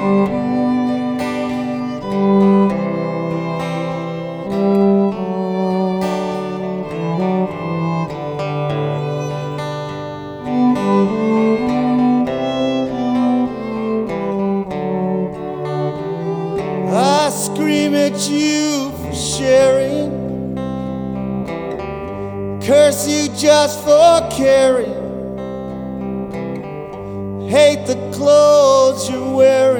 I scream at you for sharing, curse you just for caring, hate the clothes you're wearing.